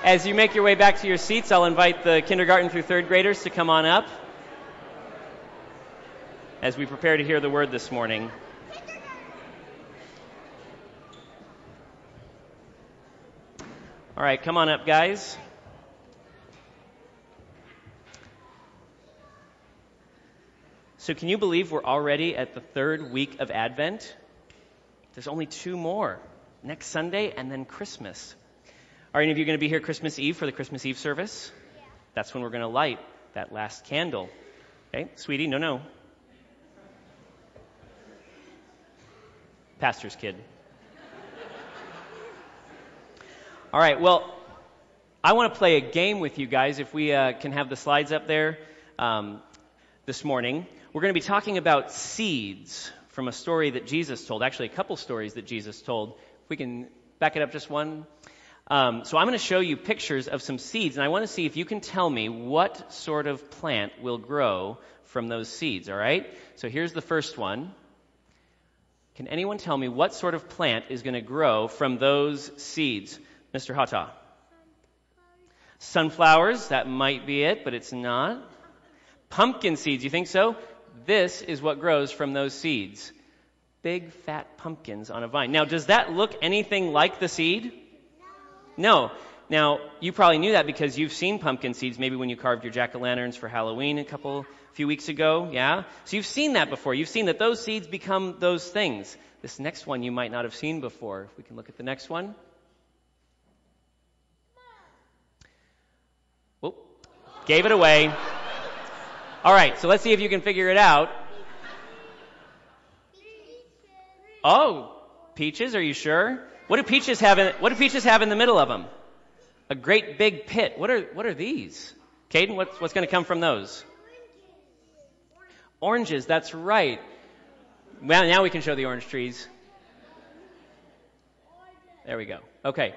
As you make your way back to your seats, I'll invite the kindergarten through third graders to come on up as we prepare to hear the word this morning. All right, come on up, guys. So can you believe we're already at the third week of Advent? There's only 2 more, next Sunday and then Christmas. Are any of you going to be here Christmas Eve for the Christmas Eve service? Yeah. That's when we're going to light that last candle. Okay, sweetie, no. Pastor's kid. All right, well, I want to play a game with you guys, if we can have the slides up there this morning. We're going to be talking about seeds from a story that Jesus told, actually a couple stories that Jesus told. If we can back it up just one. So I'm going to show you pictures of some seeds, and I want to see if you can tell me what sort of plant will grow from those seeds, all right? So here's the first one. Can anyone tell me what sort of plant is going to grow from those seeds? Mr. Hata. Sunflowers, that might be it, but it's not. Pumpkin seeds, you think so? This is what grows from those seeds. Big, fat pumpkins on a vine. Now, does that look anything like the seed? No. Now, you probably knew that because you've seen pumpkin seeds maybe when you carved your jack-o'-lanterns for Halloween a few weeks ago, yeah? So you've seen that before. You've seen that those seeds become those things. This next one you might not have seen before. If we can look at the next one. Whoop. Gave it away. All right, so let's see if you can figure it out. Oh, peaches, are you sure? What do peaches have in the middle of them? A great big pit. What are these? Caden, what's going to come from those? Oranges, that's right. Well, now we can show the orange trees. There we go. Okay.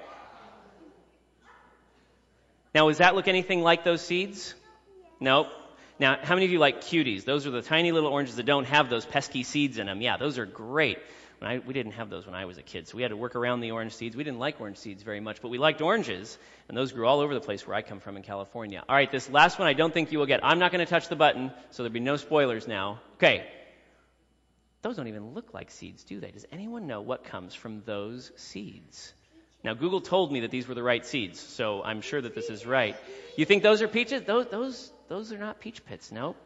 Now, does that look anything like those seeds? Nope. Now, how many of you like cuties? Those are the tiny little oranges that don't have those pesky seeds in them. Yeah, those are great. We didn't have those when I was a kid, so we had to work around the orange seeds. We didn't like orange seeds very much, but we liked oranges, and those grew all over the place where I come from in California. All right, this last one I don't think you will get. I'm not going to touch the button, so there'll be no spoilers now. Okay. Those don't even look like seeds, do they? Does anyone know what comes from those seeds? Now, Google told me that these were the right seeds, so I'm sure that this is right. You think those are peaches? Those are not peach pits, nope.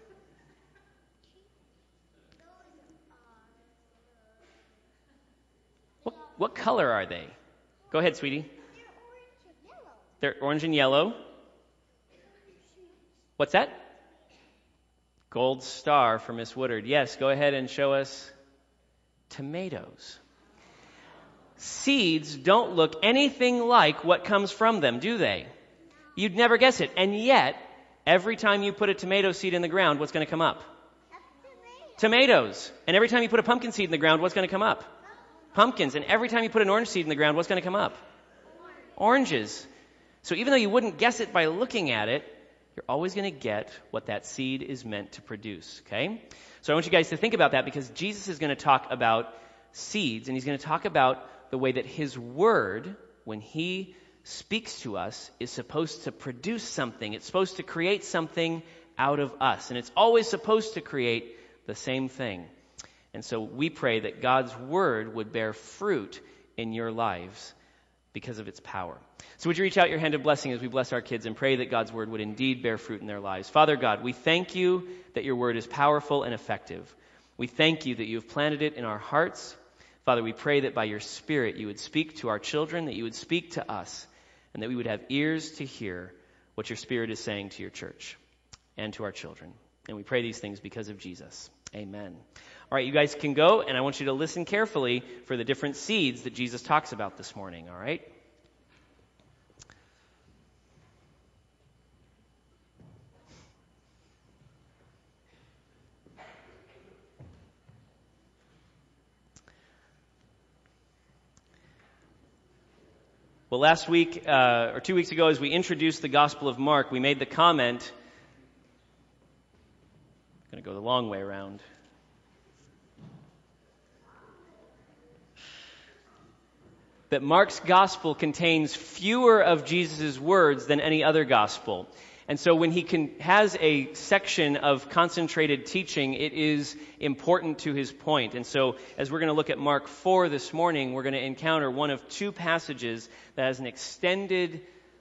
What color are they? Go ahead, sweetie. They're orange and yellow. What's that? Gold star for Miss Woodard. Yes, go ahead and show us tomatoes. Seeds don't look anything like what comes from them, do they? You'd never guess it. And yet, every time you put a tomato seed in the ground, what's going to come up? Tomatoes. And every time you put a pumpkin seed in the ground, what's going to come up? Pumpkins. And every time you put an orange seed in the ground, what's going to come up? Oranges. So even though you wouldn't guess it by looking at it, you're always going to get what that seed is meant to produce, okay? So I want you guys to think about that because Jesus is going to talk about seeds, and he's going to talk about the way that his word, when he speaks to us, is supposed to produce something. It's supposed to create something out of us, and it's always supposed to create the same thing. And so we pray that God's word would bear fruit in your lives because of its power. So would you reach out your hand of blessing as we bless our kids and pray that God's word would indeed bear fruit in their lives. Father God, we thank you that your word is powerful and effective. We thank you that you have planted it in our hearts. Father, we pray that by your Spirit you would speak to our children, that you would speak to us, and that we would have ears to hear what your Spirit is saying to your church and to our children. And we pray these things because of Jesus. Amen. All right, you guys can go, and I want you to listen carefully for the different seeds that Jesus talks about this morning, all right? Well, last week, or 2 weeks ago, as we introduced the Gospel of Mark, we made the comment, I'm going to go the long way around. that Mark's gospel contains fewer of Jesus' words than any other gospel. And so when he has a section of concentrated teaching, it is important to his point. And so as we're going to look at Mark 4 this morning, we're going to encounter one of two passages that has an extended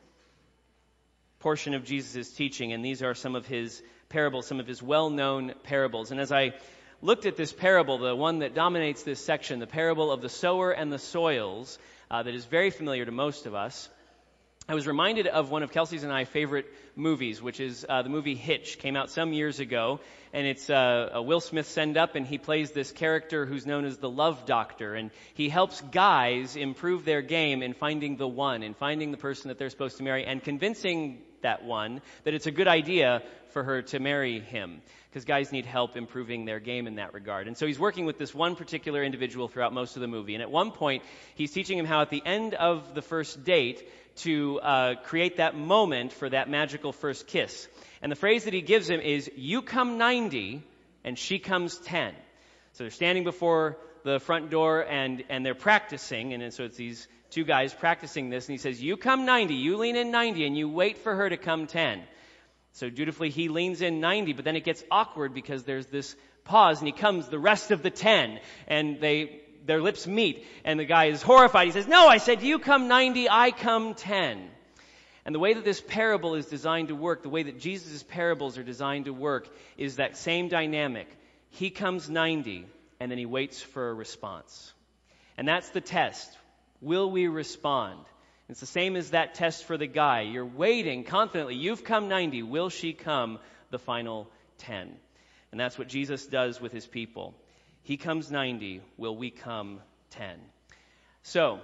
portion of Jesus' teaching. And these are some of his parables, some of his well-known parables. And as I looked at this parable, the one that dominates this section, the parable of the sower and the soils, that is very familiar to most of us, I was reminded of one of Kelsey's and I favorite movies, which is the movie Hitch. Came out some years ago, and it's a Will Smith send-up, and he plays this character who's known as the Love Doctor, and he helps guys improve their game in finding the one, in finding the person that they're supposed to marry, and convincing that one that it's a good idea for her to marry him, because guys need help improving their game in that regard. And so he's working with this one particular individual throughout most of the movie, and at one point he's teaching him how at the end of the first date to create that moment for that magical first kiss. And the phrase that he gives him is, "You come 90 and she comes 10." So they're standing before the front door and they're practicing, and so it's these two guys practicing this, and he says, "You come 90, you lean in 90, and you wait for her to come 10. So dutifully he leans in 90, but then it gets awkward because there's this pause, and he comes the rest of the 10, and their lips meet, and the guy is horrified. He says, "No, I said you come 90, I come 10. And the way that this parable is designed to work, the way that Jesus' parables are designed to work, is that same dynamic. He comes 90, and then he waits for a response. And that's the test. Will we respond? It's the same as that test for the guy. You're waiting confidently. You've come 90. Will she come the final 10? And that's what Jesus does with his people. He comes 90. Will we come 10? So,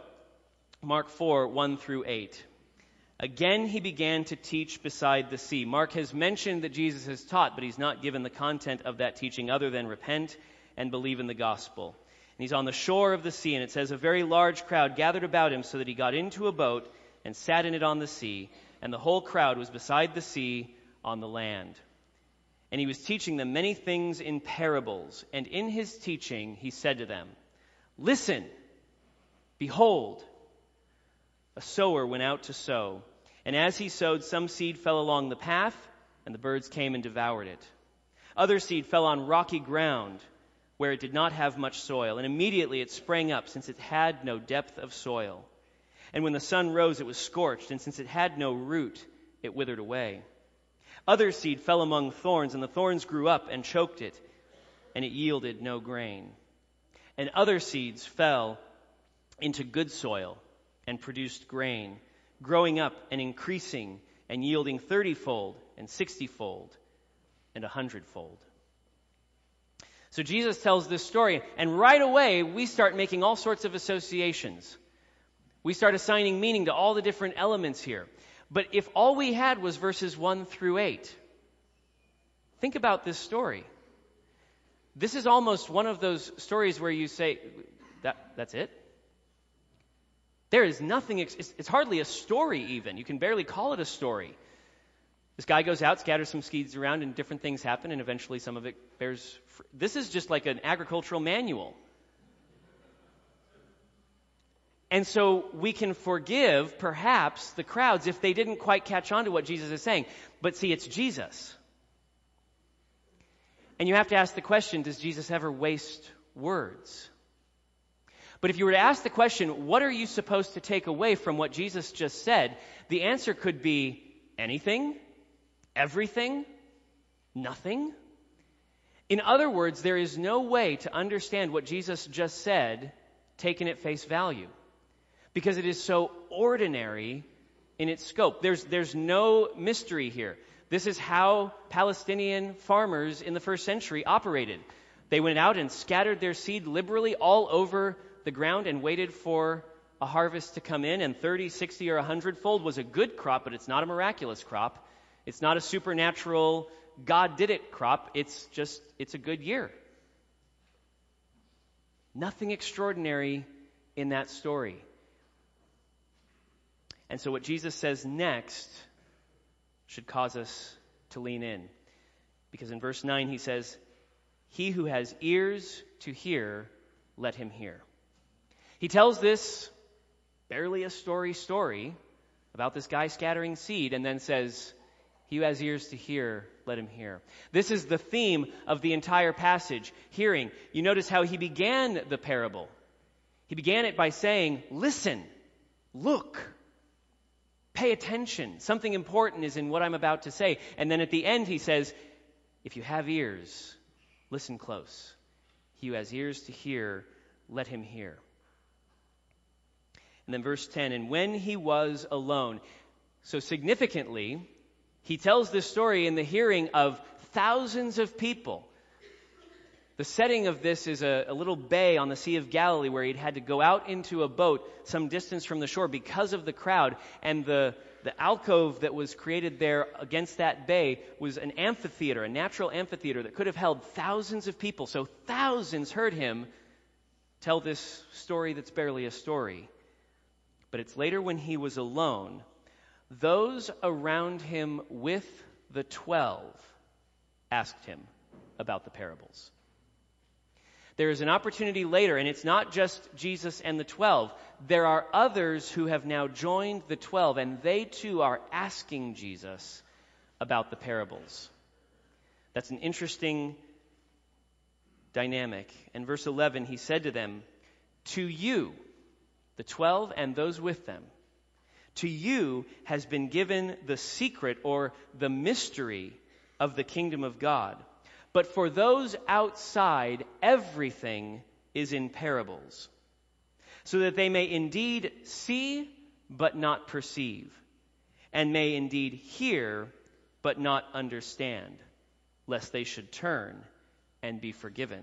Mark 4, 1 through 8. Again, he began to teach beside the sea. Mark has mentioned that Jesus has taught, but he's not given the content of that teaching other than repent and believe in the gospel. And he's on the shore of the sea, and it says a very large crowd gathered about him so that he got into a boat and sat in it on the sea, and the whole crowd was beside the sea on the land. And he was teaching them many things in parables, and in his teaching he said to them, "Listen, behold, a sower went out to sow, and as he sowed, some seed fell along the path, and the birds came and devoured it. Other seed fell on rocky ground, where it did not have much soil, and immediately it sprang up, since it had no depth of soil. And when the sun rose, it was scorched, and since it had no root, it withered away. Other seed fell among thorns, and the thorns grew up and choked it, and it yielded no grain. And other seeds fell into good soil and produced grain, growing up and increasing and yielding 30-fold and 60-fold and 100-fold." So Jesus tells this story, and right away we start making all sorts of associations. We start assigning meaning to all the different elements here. But if all we had was verses 1 through 8, think about this story. This is almost one of those stories where you say, that's it? There is nothing, it's hardly a story even. You can barely call it a story. This guy goes out, scatters some seeds around, and different things happen, and eventually some of it bears fruit. This is just like an agricultural manual. And so we can forgive, perhaps, the crowds if they didn't quite catch on to what Jesus is saying. But see, it's Jesus. And you have to ask the question, does Jesus ever waste words? But if you were to ask the question, what are you supposed to take away from what Jesus just said? The answer could be anything, everything, nothing. In other words, there is no way to understand what Jesus just said taken at face value, because it is so ordinary in its scope. There's no mystery here. This is how Palestinian farmers in the first century operated. They went out and scattered their seed liberally all over the ground and waited for a harvest to come in, and 30, 60, or 100-fold was a good crop, but it's not a miraculous crop. It's not a supernatural, God did it crop. It's a good year. Nothing extraordinary in that story. And so what Jesus says next should cause us to lean in. Because in verse 9 he says, "He who has ears to hear, let him hear." He tells this barely a story about this guy scattering seed, and then says, "He who has ears to hear, let him hear." This is the theme of the entire passage, hearing. You notice how he began the parable. He began it by saying, listen, look, pay attention. Something important is in what I'm about to say. And then at the end he says, if you have ears, listen close. He who has ears to hear, let him hear. And then verse 10, and when he was alone. So significantly, he tells this story in the hearing of thousands of people. The setting of this is a little bay on the Sea of Galilee where he'd had to go out into a boat some distance from the shore because of the crowd. And the alcove that was created there against that bay was an amphitheater, a natural amphitheater that could have held thousands of people. So thousands heard him tell this story that's barely a story. But it's later when he was alone, those around him with the 12 asked him about the parables. There is an opportunity later, and it's not just Jesus and the 12. There are others who have now joined the 12, and they too are asking Jesus about the parables. That's an interesting dynamic. In verse 11, he said to them, to you, the 12 and those with them, to you has been given the secret or the mystery of the kingdom of God. But for those outside, everything is in parables, so that they may indeed see but not perceive, and may indeed hear but not understand, lest they should turn and be forgiven.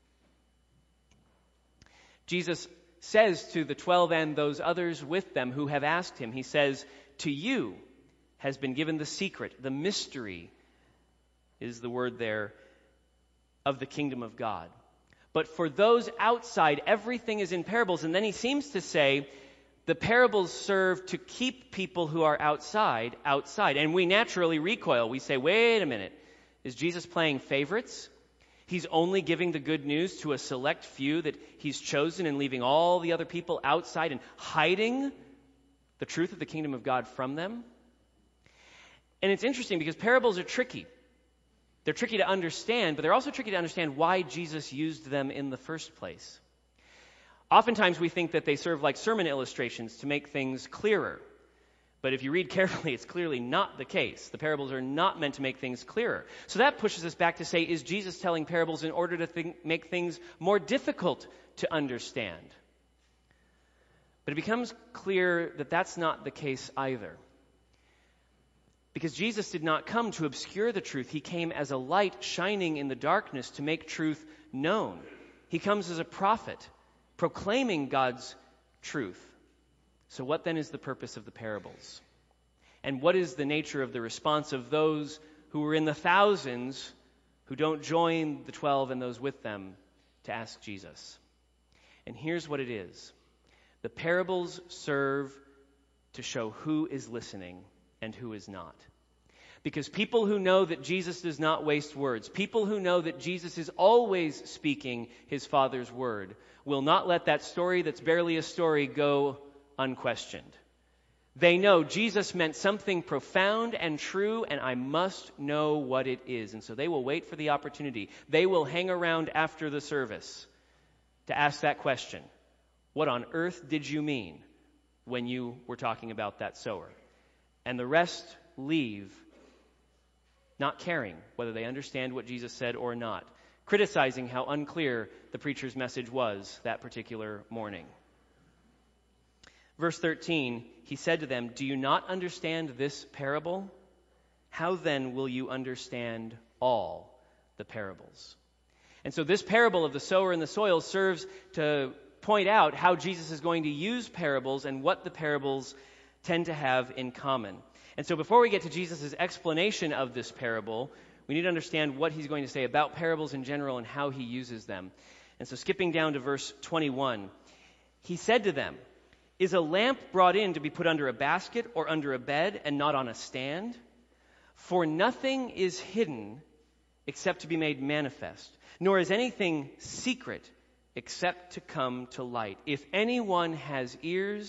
Jesus says to the 12 and those others with them who have asked him, he says, to you has been given the secret, the mystery is the word there, of the kingdom of God. But for those outside, everything is in parables. And then he seems to say the parables serve to keep people who are outside. And we naturally recoil. We say, wait a minute, is Jesus playing favorites? He's only giving the good news to a select few that he's chosen and leaving all the other people outside and hiding the truth of the kingdom of God from them. And it's interesting because parables are tricky. They're tricky to understand, but they're also tricky to understand why Jesus used them in the first place. Oftentimes we think that they serve like sermon illustrations to make things clearer. But if you read carefully, it's clearly not the case. The parables are not meant to make things clearer. So that pushes us back to say, is Jesus telling parables in order to make things more difficult to understand? But it becomes clear that that's not the case either. Because Jesus did not come to obscure the truth. He came as a light shining in the darkness to make truth known. He comes as a prophet, proclaiming God's truth. So what then is the purpose of the parables? And what is the nature of the response of those who were in the thousands who don't join the 12 and those with them to ask Jesus? And here's what it is. The parables serve to show who is listening and who is not. Because people who know that Jesus does not waste words, people who know that Jesus is always speaking his Father's word, will not let that story that's barely a story go unquestioned. They know Jesus meant something profound and true, and I must know what it is. And so they will wait for the opportunity. They will hang around after the service to ask that question. What on earth did you mean when you were talking about that sower? And the rest leave not caring whether they understand what Jesus said or not, criticizing how unclear the preacher's message was that particular morning. Verse 13, he said to them, do you not understand this parable? How then will you understand all the parables? And so this parable of the sower and the soil serves to point out how Jesus is going to use parables and what the parables tend to have in common. And so before we get to Jesus' explanation of this parable, we need to understand what he's going to say about parables in general and how he uses them. And so skipping down to verse 21, he said to them, is a lamp brought in to be put under a basket or under a bed and not on a stand? For nothing is hidden except to be made manifest, nor is anything secret except to come to light. If anyone has ears,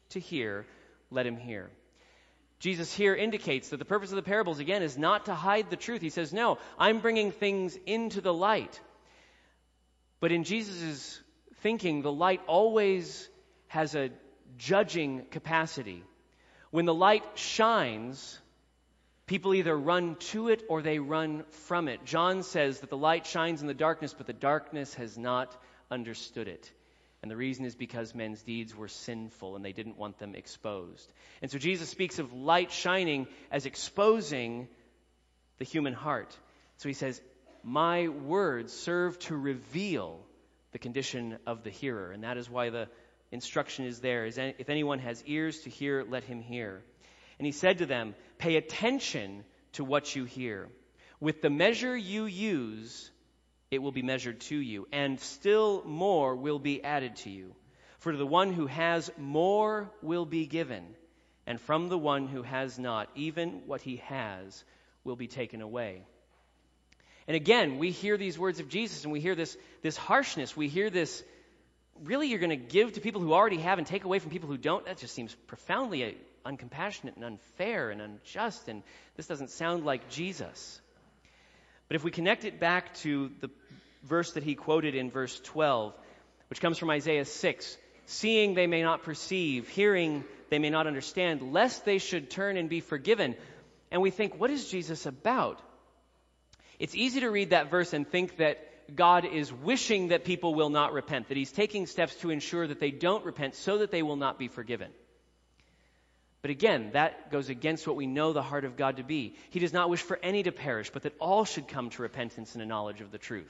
to hear, let him hear. Jesus here indicates that the purpose of the parables, again, is not to hide the truth. He says, no, I'm bringing things into the light. But in Jesus' thinking, the light always has a judging capacity. When the light shines, people either run to it or they run from it. John says that the light shines in the darkness, but the darkness has not understood it. And the reason is because men's deeds were sinful and they didn't want them exposed. And so Jesus speaks of light shining as exposing the human heart. So he says, my words serve to reveal the condition of the hearer. And that is why the instruction is there. Is if anyone has ears to hear, let him hear. And he said to them, pay attention to what you hear. With the measure you use, it will be measured to you, and still more will be added to you. For to the one who has, more will be given, and from the one who has not, even what he has will be taken away. And again, we hear these words of Jesus, and we hear this harshness. We hear this, really you're going to give to people who already have and take away from people who don't? That just seems profoundly uncompassionate and unfair and unjust, and this doesn't sound like Jesus. But if we connect it back to the verse that he quoted in verse 12, which comes from Isaiah 6, seeing they may not perceive, hearing they may not understand, lest they should turn and be forgiven. And we think, what is Jesus about? It's easy to read that verse and think that God is wishing that people will not repent, that he's taking steps to ensure that they don't repent so that they will not be forgiven. But again, that goes against what we know the heart of God to be. He does not wish for any to perish, but that all should come to repentance and a knowledge of the truth.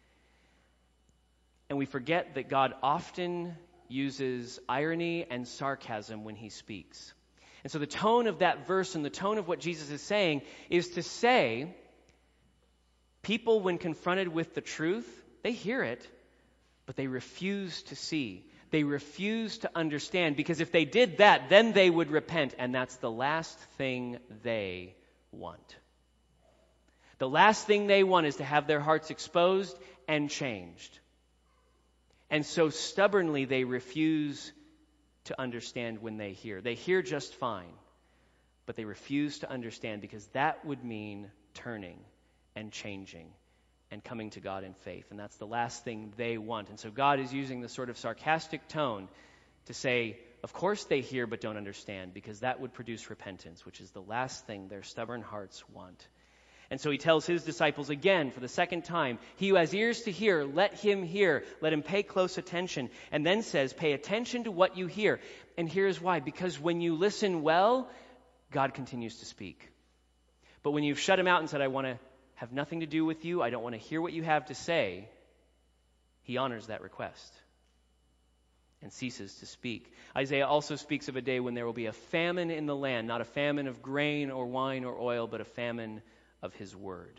And we forget that God often uses irony and sarcasm when he speaks. And so the tone of that verse and the tone of what Jesus is saying is to say, people, when confronted with the truth, they hear it, but they refuse to see. They refuse to understand, because if they did that, then they would repent, and that's the last thing they want. The last thing they want is to have their hearts exposed and changed. And so stubbornly they refuse to understand when they hear. They hear just fine, but they refuse to understand because that would mean turning and changing and coming to God in faith. And that's the last thing they want. And so God is using this sort of sarcastic tone to say, of course they hear but don't understand, because that would produce repentance, which is the last thing their stubborn hearts want. And so he tells his disciples again for the second time, he who has ears to hear, let him hear. Let him pay close attention. And then says, pay attention to what you hear. And here's why. Because when you listen well, God continues to speak. But when you've shut him out and said, I want to have nothing to do with you, I don't want to hear what you have to say, he honors that request and ceases to speak. Isaiah also speaks of a day when there will be a famine in the land, not a famine of grain or wine or oil, but a famine of his word.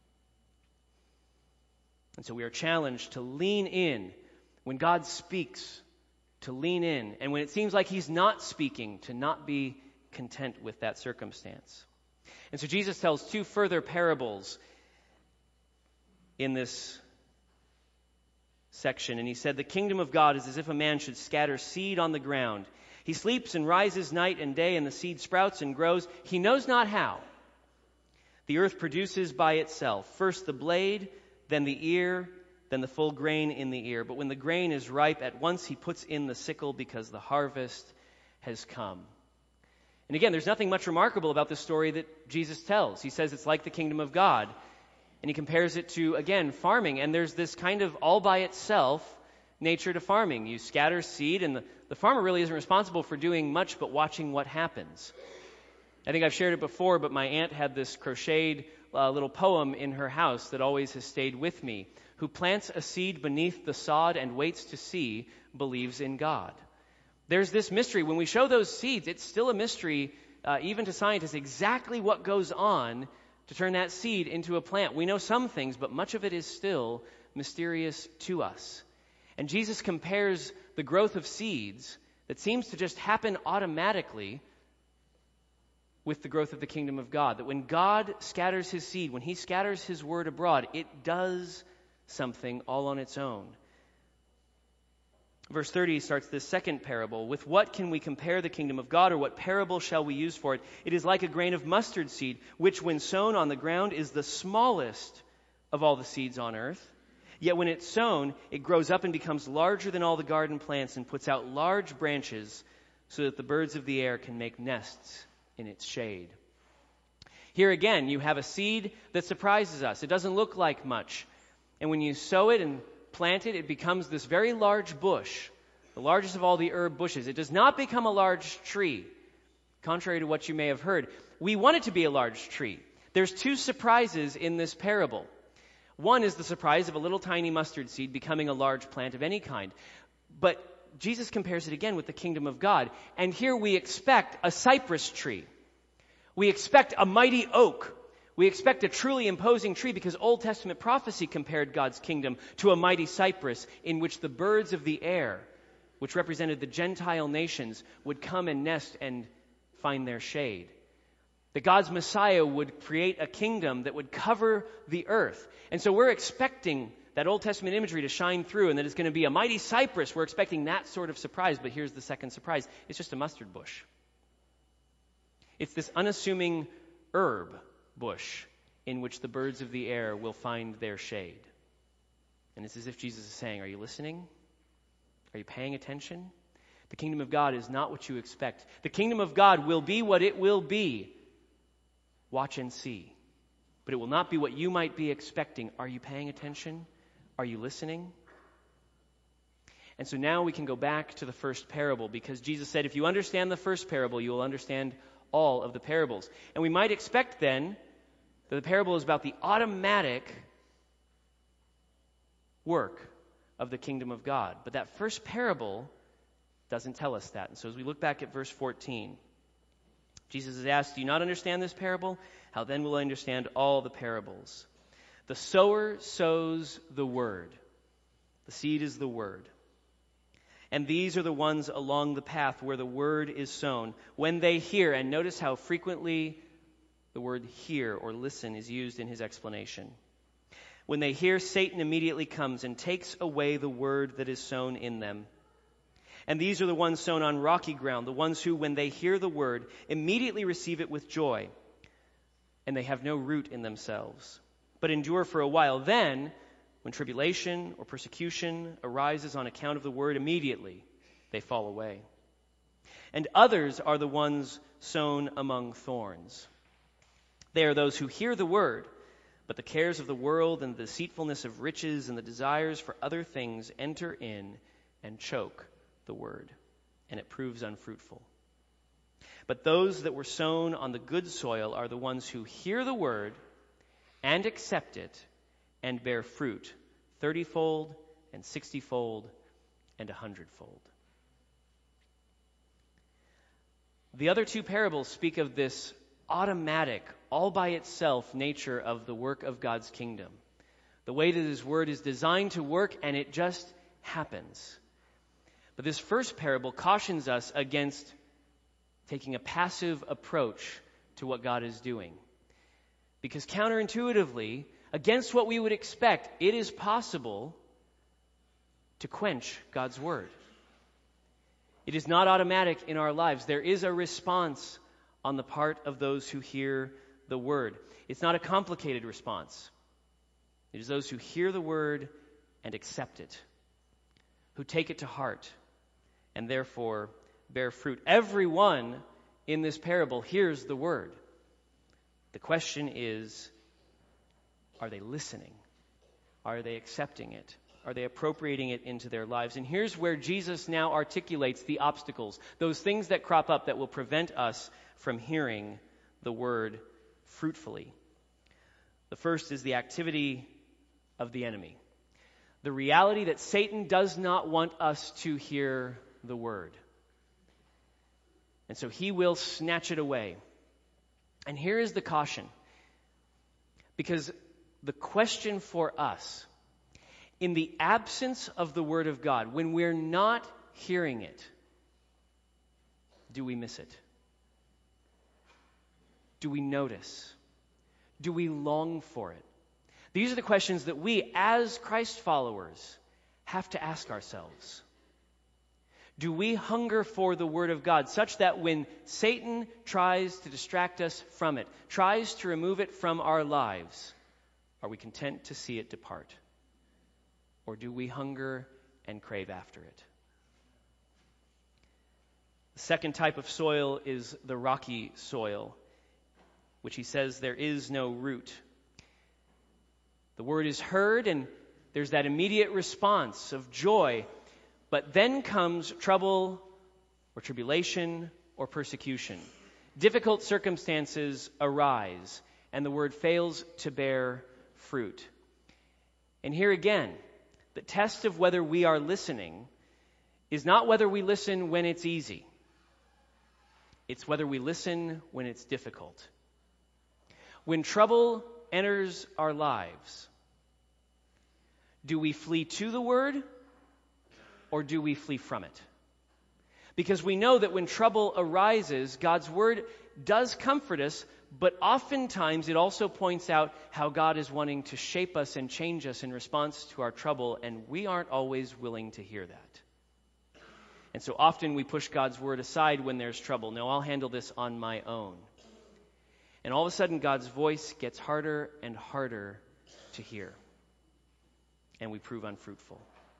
And so we are challenged to lean in when God speaks, to lean in, and when it seems like he's not speaking, to not be content with that circumstance. And so Jesus tells two further parables in this section. And he said, the kingdom of God is as if a man should scatter seed on the ground. He sleeps and rises night and day, and the seed sprouts and grows. He knows not how. The earth produces by itself, first the blade, then the ear, then the full grain in the ear. But when the grain is ripe, at once he puts in the sickle, because the harvest has come. And again, there's nothing much remarkable about this story that Jesus tells. He says it's like the kingdom of God. And he compares it to, again, farming. And there's this kind of all by itself nature to farming. You scatter seed, and the farmer really isn't responsible for doing much but watching what happens. I think I've shared it before, but my aunt had this crocheted little poem in her house that always has stayed with me. Who plants a seed beneath the sod and waits to see, believes in God. There's this mystery. When we show those seeds, it's still a mystery, even to scientists, exactly what goes on to turn that seed into a plant. We know some things, but much of it is still mysterious to us. And Jesus compares the growth of seeds that seems to just happen automatically with the growth of the kingdom of God. That when God scatters his seed, when he scatters his word abroad, it does something all on its own. Verse 30 starts this second parable. With what can we compare the kingdom of God, or what parable shall we use for it? It is like a grain of mustard seed, which when sown on the ground is the smallest of all the seeds on earth. Yet when it's sown, it grows up and becomes larger than all the garden plants and puts out large branches so that the birds of the air can make nests in its shade. Here again, you have a seed that surprises us. It doesn't look like much. And when you sow it and plant it, it becomes this very large bush, the largest of all the herb bushes. It does not become a large tree, contrary to what you may have heard. We want it to be a large tree. There's two surprises in this parable. One is the surprise of a little tiny mustard seed becoming a large plant of any kind. But Jesus compares it again with the kingdom of God. And here we expect a cypress tree. We expect a mighty oak. We expect a truly imposing tree because Old Testament prophecy compared God's kingdom to a mighty cypress in which the birds of the air, which represented the Gentile nations, would come and nest and find their shade. That God's Messiah would create a kingdom that would cover the earth. And so we're expecting that Old Testament imagery to shine through and that it's going to be a mighty cypress. We're expecting that sort of surprise. But here's the second surprise. It's just a mustard bush. It's this unassuming herb bush in which the birds of the air will find their shade. And it's as if Jesus is saying, are you listening? Are you paying attention? The kingdom of God is not what you expect. The kingdom of God will be what it will be. Watch and see. But it will not be what you might be expecting. Are you paying attention? Are you listening? And so now we can go back to the first parable because Jesus said, if you understand the first parable, you will understand all of the parables. And we might expect then that the parable is about the automatic work of the kingdom of God. But that first parable doesn't tell us that. And so as we look back at verse 14, Jesus is asked, do you not understand this parable? How then will I understand all the parables? The sower sows the word. The seed is the word. And these are the ones along the path where the word is sown. When they hear, and notice how frequently the word hear or listen is used in his explanation. When they hear, Satan immediately comes and takes away the word that is sown in them. And these are the ones sown on rocky ground, the ones who, when they hear the word, immediately receive it with joy, and they have no root in themselves, but endure for a while. Then, when tribulation or persecution arises on account of the word, immediately they fall away. And others are the ones sown among thorns. They are those who hear the word, but the cares of the world and the deceitfulness of riches and the desires for other things enter in and choke the word, and it proves unfruitful. But those that were sown on the good soil are the ones who hear the word and accept it and bear fruit 30-fold and 60-fold and 100-fold. The other two parables speak of this automatic, all by itself nature of the work of God's kingdom. The way that his word is designed to work, and it just happens. But this first parable cautions us against taking a passive approach to what God is doing. Because counterintuitively, against what we would expect, it is possible to quench God's word. It is not automatic in our lives. There is a response on the part of those who hear the word. It's not a complicated response. It is those who hear the word and accept it, who take it to heart, and therefore bear fruit. Everyone in this parable hears the word. The question is, are they listening? Are they accepting it? Are they appropriating it into their lives? And here's where Jesus now articulates the obstacles, those things that crop up that will prevent us from hearing the word fruitfully. The first is the activity of the enemy. The reality that Satan does not want us to hear the word. And so he will snatch it away. And here is the caution. Because the question for us, in the absence of the word of God, when we're not hearing it, do we miss it? Do we notice? Do we long for it? These are the questions that we, as Christ followers, have to ask ourselves. Do we hunger for the Word of God such that when Satan tries to distract us from it, tries to remove it from our lives, are we content to see it depart? Or do we hunger and crave after it? The second type of soil is the rocky soil, which he says there is no root. The word is heard and there's that immediate response of joy, but then comes trouble or tribulation or persecution. Difficult circumstances arise and the word fails to bear fruit. And here again, the test of whether we are listening is not whether we listen when it's easy. It's whether we listen when it's difficult. When trouble enters our lives, do we flee to the word or do we flee from it? Because we know that when trouble arises, God's word does comfort us, but oftentimes it also points out how God is wanting to shape us and change us in response to our trouble, and we aren't always willing to hear that. And so often we push God's word aside when there's trouble. No, I'll handle this on my own. And all of a sudden God's voice gets harder and harder to hear. And we prove unfruitful.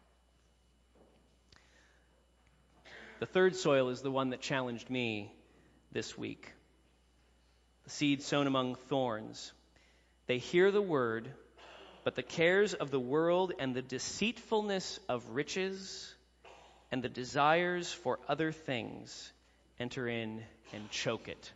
The third soil is the one that challenged me this week. The seed sown among thorns. They hear the word, but the cares of the world and the deceitfulness of riches and the desires for other things enter in and choke it.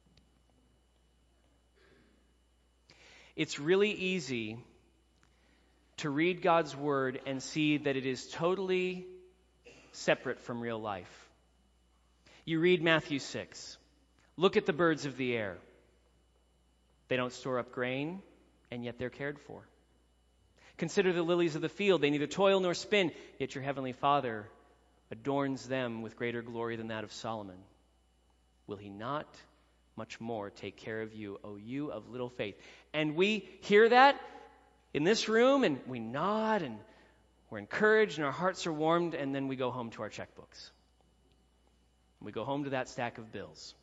It's really easy to read God's word and see that it is totally separate from real life. You read Matthew 6. Look at the birds of the air. They don't store up grain, and yet they're cared for. Consider the lilies of the field. They neither toil nor spin, yet your heavenly Father adorns them with greater glory than that of Solomon. Will he not much more take care of you, O you of little faith? And we hear that in this room, and we nod, and we're encouraged, and our hearts are warmed, and then we go home to our checkbooks. We go home to that stack of bills.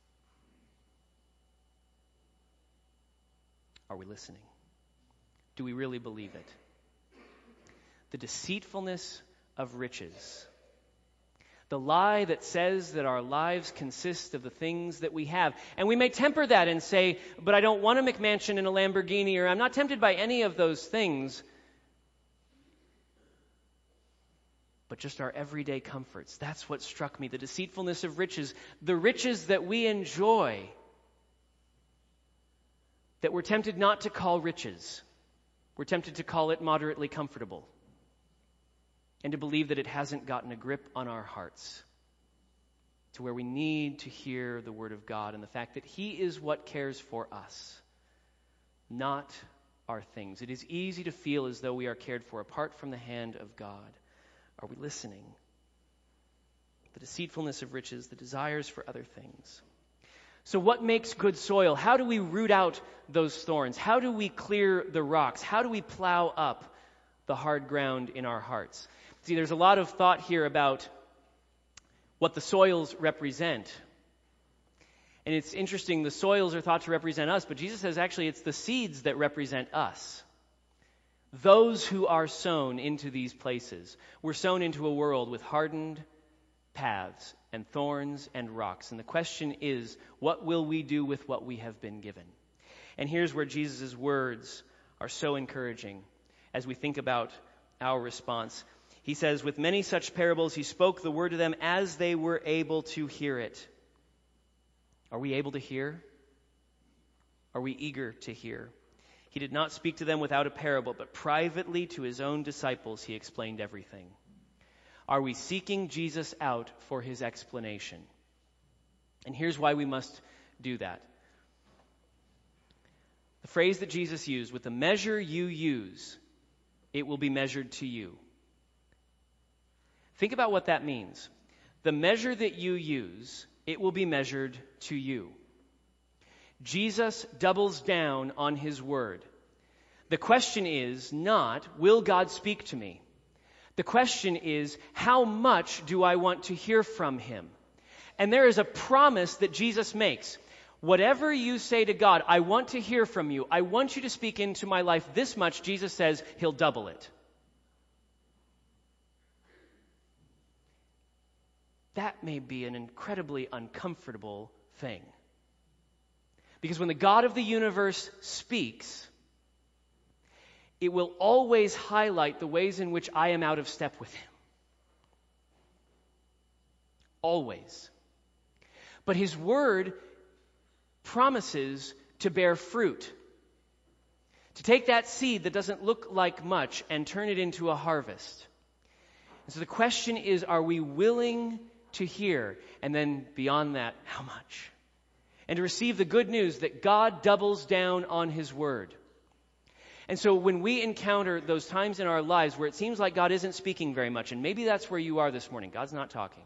Are we listening? Do we really believe it? The deceitfulness of riches. The lie that says that our lives consist of the things that we have. And we may temper that and say, but I don't want a McMansion and a Lamborghini, or I'm not tempted by any of those things. But just our everyday comforts. That's what struck me. The deceitfulness of riches. The riches that we enjoy, that we're tempted not to call riches. We're tempted to call it moderately comfortable. And to believe that it hasn't gotten a grip on our hearts to where we need to hear the word of God and the fact that he is what cares for us, not our things. It is easy to feel as though we are cared for apart from the hand of God. Are we listening? The deceitfulness of riches, the desires for other things. So what makes good soil? How do we root out those thorns? How do we clear the rocks? How do we plow up the hard ground in our hearts? See, there's a lot of thought here about what the soils represent. And it's interesting, the soils are thought to represent us, but Jesus says actually it's the seeds that represent us. Those who are sown into these places. We're sown into a world with hardened paths and thorns and rocks. And the question is, what will we do with what we have been given? And here's where Jesus' words are so encouraging as we think about our response. He says, with many such parables, he spoke the word to them as they were able to hear it. Are we able to hear? Are we eager to hear? He did not speak to them without a parable, but privately to his own disciples he explained everything. Are we seeking Jesus out for his explanation? And here's why we must do that. The phrase that Jesus used, with the measure you use, it will be measured to you. Think about what that means. The measure that you use, it will be measured to you. Jesus doubles down on his word. The question is not, will God speak to me? The question is, how much do I want to hear from him? And there is a promise that Jesus makes. Whatever you say to God, I want to hear from you. I want you to speak into my life this much. Jesus says he'll double it. That may be an incredibly uncomfortable thing. Because when the God of the universe speaks, it will always highlight the ways in which I am out of step with him. Always. But his word promises to bear fruit. To take that seed that doesn't look like much and turn it into a harvest. And so the question is, are we willing to hear? And then beyond that, how much? And to receive the good news that God doubles down on his word. And so when we encounter those times in our lives where it seems like God isn't speaking very much, and maybe that's where you are this morning, God's not talking.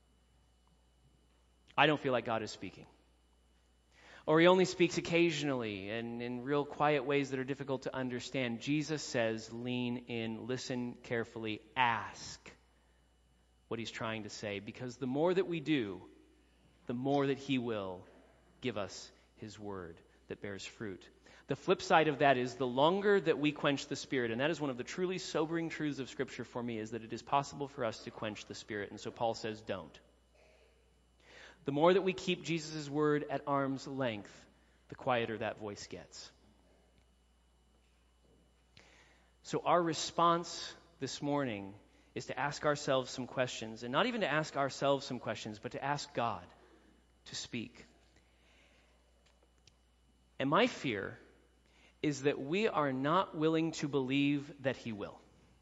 I don't feel like God is speaking. Or he only speaks occasionally and in real quiet ways that are difficult to understand. Jesus says, lean in, listen carefully, ask what he's trying to say. Because the more that we do, the more that he will give us his word that bears fruit. The flip side of that is the longer that we quench the Spirit, and that is one of the truly sobering truths of Scripture for me, is that it is possible for us to quench the Spirit. And so Paul says, don't. The more that we keep Jesus' word at arm's length, the quieter that voice gets. So our response this morning is to ask ourselves some questions, and not even to ask ourselves some questions, but to ask God to speak. And my fear is that we are not willing to believe that he will.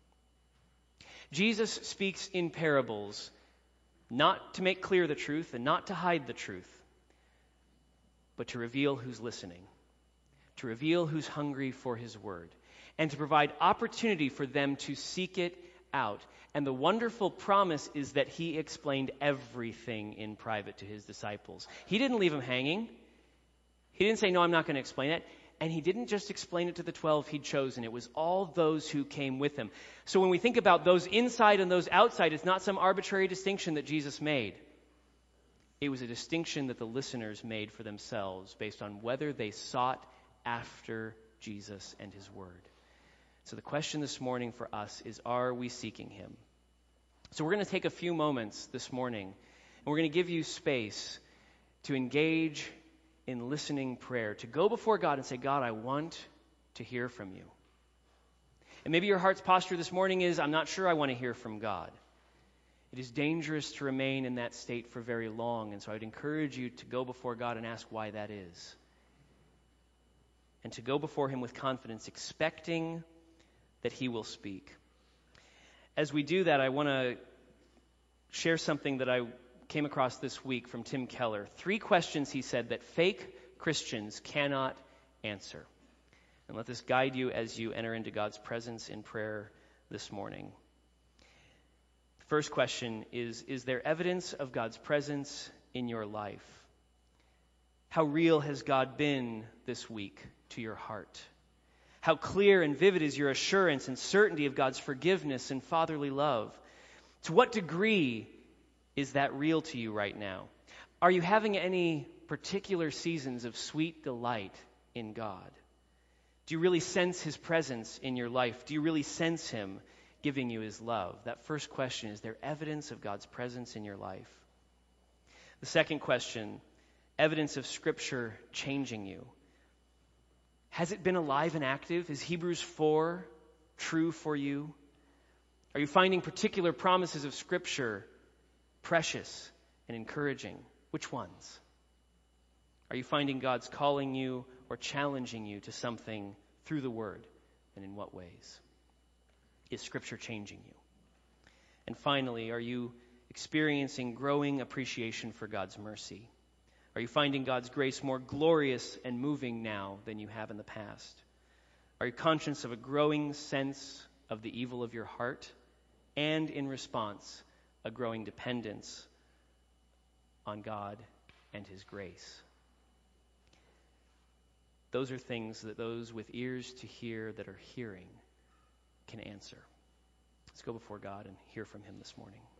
Jesus speaks in parables, not to make clear the truth and not to hide the truth, but to reveal who's listening, to reveal who's hungry for his word, and to provide opportunity for them to seek it out. And the wonderful promise is that he explained everything in private to his disciples. He didn't leave them hanging. He didn't say, no, I'm not going to explain it. And he didn't just explain it to the 12 he'd chosen. It was all those who came with him. So when we think about those inside and those outside, it's not some arbitrary distinction that Jesus made. It was a distinction that the listeners made for themselves based on whether they sought after Jesus and his word. So the question this morning for us is, are we seeking him? So we're going to take a few moments this morning, and we're going to give you space to engage in listening prayer, to go before God and say, God, I want to hear from you. And maybe your heart's posture this morning is, I'm not sure I want to hear from God. It is dangerous to remain in that state for very long, and so I'd encourage you to go before God and ask why that is. And to go before him with confidence, expecting that he will speak. As we do that, I want to share something that I came across this week from Tim Keller. 3 questions, he said, that fake Christians cannot answer. And let this guide you as you enter into God's presence in prayer this morning. The first question is there evidence of God's presence in your life? How real has God been this week to your heart? How clear and vivid is your assurance and certainty of God's forgiveness and fatherly love? To what degree is that real to you right now? Are you having any particular seasons of sweet delight in God? Do you really sense his presence in your life? Do you really sense him giving you his love? That first question, is there evidence of God's presence in your life? The second question, evidence of Scripture changing you. Has it been alive and active? Is Hebrews 4 true for you? Are you finding particular promises of Scripture precious and encouraging? Which ones? Are you finding God's calling you or challenging you to something through the Word? And in what ways? Is Scripture changing you? And finally, are you experiencing growing appreciation for God's mercy? Are you finding God's grace more glorious and moving now than you have in the past? Are you conscious of a growing sense of the evil of your heart? And in response, a growing dependence on God and his grace. Those are things that those with ears to hear that are hearing can answer. Let's go before God and hear from him this morning.